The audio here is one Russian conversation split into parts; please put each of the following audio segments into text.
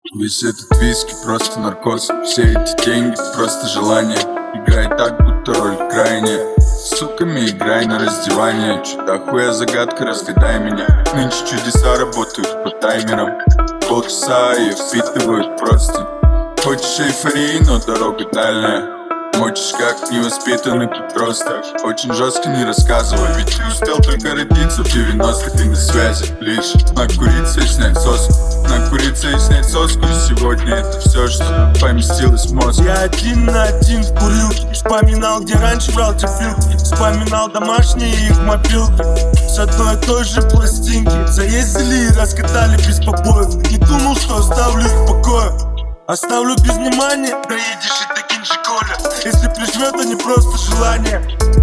Весь этот виски просто наркоз. Все эти деньги просто желание. Играй так, будто роль крайняя. С суками играй на раздевание. Чудо хуя загадка, разгадай меня. Нынче чудеса работают по таймерам. Полчаса и впитывают просто. Хочешь эйфории, но дорога дальняя. Мочишь как невоспитанный подросток. Очень жестко не рассказывай, ведь ты успел только родиться в 90-х и на связи. Лишь накуриться и снять соску. Накуриться и снять соску. Сегодня это все, что поместилось в мозг. Я один на один в курилке. Вспоминал, где раньше брал тефилки. Вспоминал домашние их мобилки. С одной и той же пластинки. Заездили и раскатали без побоев. Не думал, что оставлю их в покое. Оставлю без внимания, доедешь и таким же Коля. Если прижмет, а не просто желание.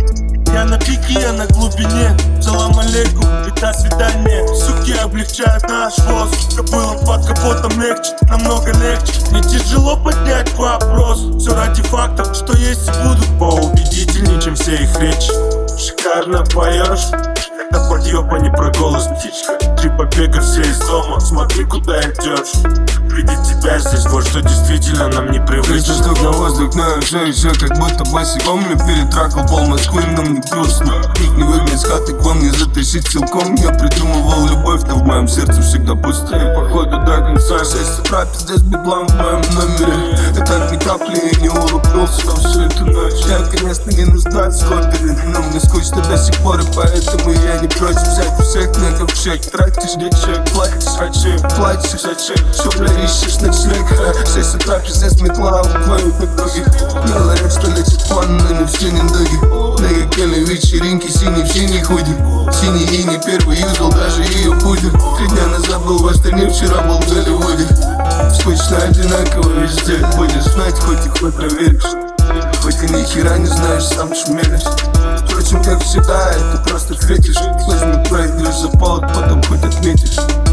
Я на пике, я на глубине. Салам алейкум и до свидания. Суки облегчают наш воз. Кобылам под капотом легче, намного легче. Не тяжело поднять вопрос. Все ради фактов, что есть и будут поубедительнее, чем все их речи. Шикарно поешь. Это подъеб, а не про голос, птичка. 3 побега, все из дома. Смотри, куда идешь. Видеть тебя здесь, вот что действительно нам не привычно. Штук на воздух, но я все как будто босиком. Я перетракал пол Москвы, нам не грустно. Ник не выгнать с хаты к вам, не затащить силком. Я придумывал любовь, но в моем сердце всегда пусто. И походу до конца 6 утра, пиздец, бедлам в моем номере. Я так ни капли не улыбнулся во всю эту ночь. Я, конечно, не нуждаюсь в хобби, но мне скучно до сих пор, и поэтому я не против взять у всех на ковчег. Тратишь, где чек, платишь, зачем, платишь, зачем, что, бля, ищешь ночлег. 6 утра, пиздец, метла, уклонит на дороге. Говорят, что лечит план, но не все недоги. На якеле вечеринки, синий в синий худи. Синий и не первый юзал, даже ее пудер. 3 дня назад был в Астане, вчера был в Голливуде. Скучно одинаково везде. Будешь знать, хоть и хоть проверишь. Хоть и ни хера не знаешь, сам шумелишь. Впрочем, как всегда, это просто фетиш. Возьми, пройдешь за повод, потом хоть отметишь.